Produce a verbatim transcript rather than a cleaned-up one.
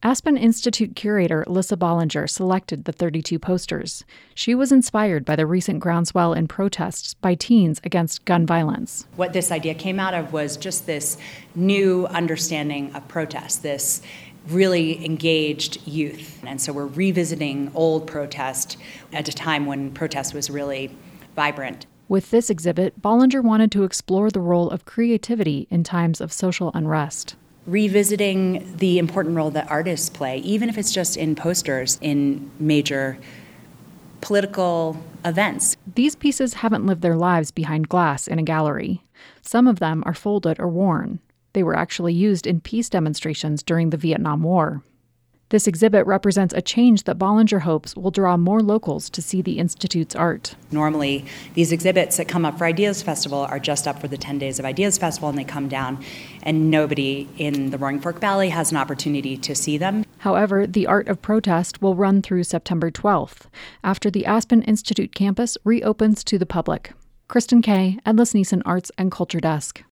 Aspen Institute curator Lissa Bollinger selected the thirty-two posters. She was inspired by the recent groundswell in protests by teens against gun violence. What this idea came out of was just this new understanding of protest, this really engaged youth. And so we're revisiting old protest at a time when protest was really vibrant. With this exhibit, Bollinger wanted to explore the role of creativity in times of social unrest. Revisiting the important role that artists play, even if it's just in posters in major political events. These pieces haven't lived their lives behind glass in a gallery. Some of them are folded or worn. They were actually used in peace demonstrations during the Vietnam War. This exhibit represents a change that Bollinger hopes will draw more locals to see the Institute's art. Normally, these exhibits that come up for Ideas Festival are just up for the ten days of Ideas Festival, and they come down, and nobody in the Roaring Fork Valley has an opportunity to see them. However, the Art of Protest will run through September twelfth, after the Aspen Institute campus reopens to the public. Kristen Kay, Endless Neeson Arts and Culture Desk.